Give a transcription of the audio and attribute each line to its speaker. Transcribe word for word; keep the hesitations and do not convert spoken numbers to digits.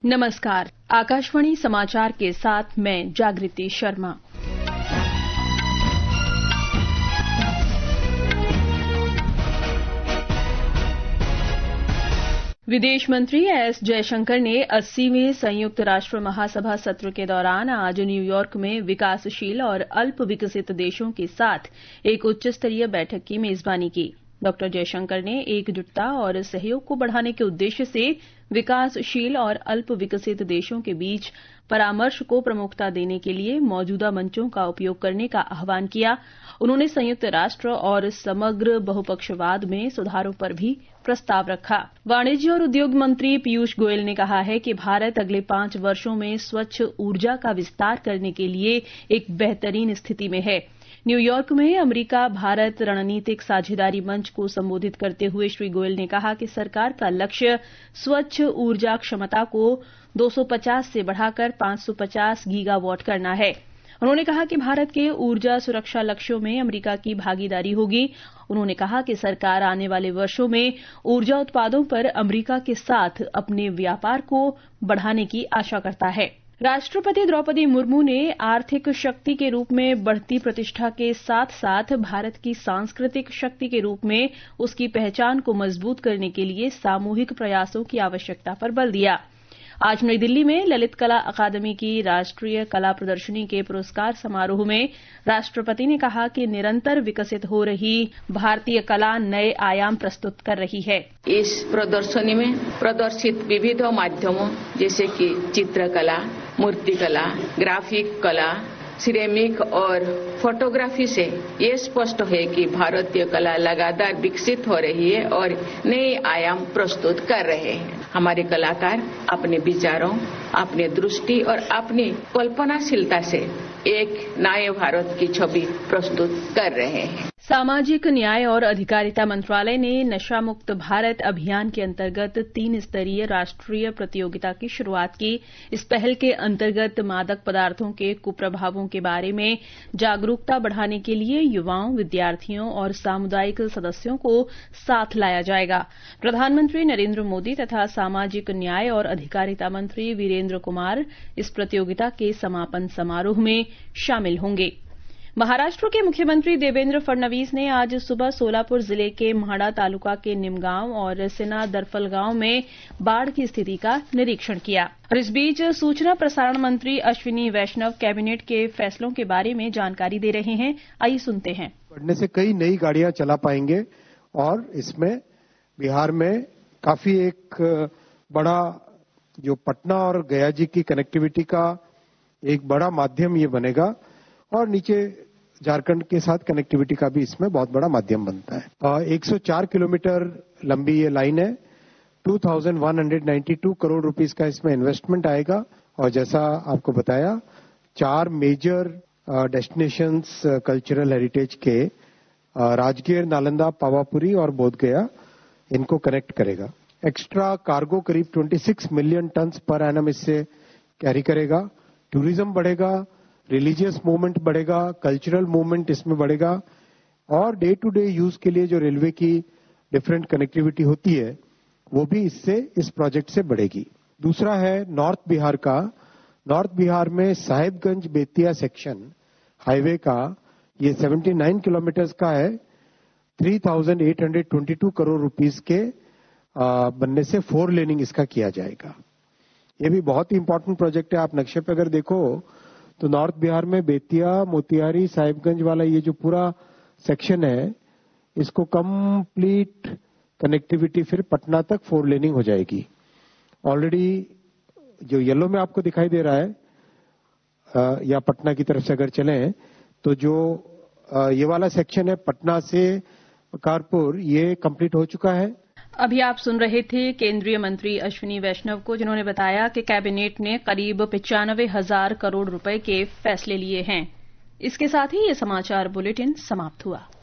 Speaker 1: नमस्कार, आकाशवाणी समाचार के साथ मैं जागृति शर्मा। विदेश मंत्री एस जयशंकर ने अस्सीवें संयुक्त राष्ट्र महासभा सत्र के दौरान आज न्यूयॉर्क में विकासशील और अल्प विकसित देशों के साथ एक उच्च स्तरीय बैठक की मेजबानी की। डॉक्टर जयशंकर ने एकजुटता और सहयोग को बढ़ाने के उद्देश्य से विकासशील और अल्प विकसित देशों के बीच परामर्श को प्रमुखता देने के लिए मौजूदा मंचों का उपयोग करने का आह्वान किया। उन्होंने संयुक्त राष्ट्र और समग्र बहुपक्षवाद में सुधारों पर भी प्रस्ताव रखा। वाणिज्य और उद्योग मंत्री पीयूष गोयल ने कहा है कि भारत अगले पांच वर्षों में स्वच्छ ऊर्जा का विस्तार करने के लिए एक बेहतरीन स्थिति में है। न्यूयॉर्क में अमेरिका भारत रणनीतिक साझेदारी मंच को संबोधित करते हुए श्री गोयल ने कहा कि सरकार का लक्ष्य स्वच्छ ऊर्जा क्षमता को दो सौ पचास से बढ़ाकर पांच सौ पचास गीगावाट करना है। उन्होंने कहा कि भारत के ऊर्जा सुरक्षा लक्ष्यों में अमेरिका की भागीदारी होगी। उन्होंने कहा कि सरकार आने वाले वर्षों में ऊर्जा उत्पादों पर अमेरिका के साथ अपने व्यापार को बढ़ाने की आशा करता है। राष्ट्रपति द्रौपदी मुर्मू ने आर्थिक शक्ति के रूप में बढ़ती प्रतिष्ठा के साथ साथ भारत की सांस्कृतिक शक्ति के रूप में उसकी पहचान को मजबूत करने के लिए सामूहिक प्रयासों की आवश्यकता पर बल दिया। आज नई दिल्ली में ललित कला अकादमी की राष्ट्रीय कला प्रदर्शनी के पुरस्कार समारोह में राष्ट्रपति ने कहा कि निरंतर विकसित हो रही भारतीय कला नए आयाम प्रस्तुत कर रही है।
Speaker 2: इस प्रदर्शनी में प्रदर्शित विविध माध्यमों जैसे कि चित्रकला, मूर्तिकला, ग्राफिक कला, सिरेमिक और फोटोग्राफी से ये स्पष्ट है कि भारतीय कला लगातार विकसित हो रही है और नए आयाम प्रस्तुत कर रहे हैं। हमारे कलाकार अपने विचारों, अपने दृष्टि और अपनी कल्पनाशीलता से एक नए भारत की छवि प्रस्तुत कर रहे हैं।
Speaker 1: सामाजिक न्याय और अधिकारिता मंत्रालय ने नशा मुक्त भारत अभियान के अंतर्गत तीन स्तरीय राष्ट्रीय प्रतियोगिता की शुरुआत की। इस पहल के अंतर्गत मादक पदार्थों के कुप्रभावों के बारे में जागरूकता बढ़ाने के लिए युवाओं, विद्यार्थियों और सामुदायिक सदस्यों को साथ लाया जाएगा। प्रधानमंत्री नरेंद्र मोदी तथा सामाजिक न्याय और अधिकारिता मंत्री वीरेंद्र कुमार इस प्रतियोगिता के समापन समारोह में शामिल होंगे। महाराष्ट्र के मुख्यमंत्री देवेंद्र फडणवीस ने आज सुबह सोलापुर जिले के म्हाडा तालुका के निमगांव और सिना दरफल गांव में बाढ़ की स्थिति का निरीक्षण किया। और इस बीच सूचना प्रसारण मंत्री अश्विनी वैष्णव कैबिनेट के फैसलों के बारे में जानकारी दे रहे हैं। आइए सुनते हैं।
Speaker 3: बढ़ने से कई नई गाड़ियां चला पाएंगे और इसमें बिहार में काफी एक बड़ा जो पटना और गया जी की कनेक्टिविटी का एक बड़ा माध्यम ये बनेगा और नीचे झारखंड के साथ कनेक्टिविटी का भी इसमें बहुत बड़ा माध्यम बनता है। एक सौ चार किलोमीटर लंबी ये लाइन है। दो हज़ार एक सौ बानवे करोड़ रुपीस का इसमें इन्वेस्टमेंट आएगा और जैसा आपको बताया चार मेजर डेस्टिनेशंस कल्चरल हेरिटेज के राजगीर, नालंदा, पावापुरी और बोधगया इनको कनेक्ट करेगा। एक्स्ट्रा कार्गो करीब छब्बीस मिलियन टन पर एनम इससे कैरी करेगा। टूरिज्म बढ़ेगा, रिलीजियस मूवमेंट बढ़ेगा, कल्चरल मूवमेंट इसमें बढ़ेगा और डे टू डे यूज के लिए जो रेलवे की डिफरेंट कनेक्टिविटी होती है वो भी इससे इस प्रोजेक्ट से बढ़ेगी। दूसरा है नॉर्थ बिहार का। नॉर्थ बिहार में साहेबगंज बेतिया सेक्शन हाईवे का ये उन्यासी किलोमीटर का है। तीन हज़ार आठ सौ बाईस करोड़ रुपीस के आ, बनने से फोर लेनिंग इसका किया जाएगा। ये भी बहुत ही इंपॉर्टेंट प्रोजेक्ट है। आप नक्शे पे अगर देखो तो नॉर्थ बिहार में बेतिया, मोतिहारी, साहिबगंज वाला ये जो पूरा सेक्शन है इसको कंप्लीट कनेक्टिविटी फिर पटना तक फोर लेनिंग हो जाएगी। ऑलरेडी जो येलो में आपको दिखाई दे रहा है आ, या पटना की तरफ से अगर चले तो जो आ, ये वाला सेक्शन है पटना से कारपुर ये कंप्लीट हो चुका है।
Speaker 1: अभी आप सुन रहे थे केंद्रीय मंत्री अश्विनी वैष्णव को, जिन्होंने बताया कि कैबिनेट ने करीब पचानवे हजार करोड़ रुपए के फैसले लिए हैं। इसके साथ ही ये समाचार बुलेटिन समाप्त हुआ।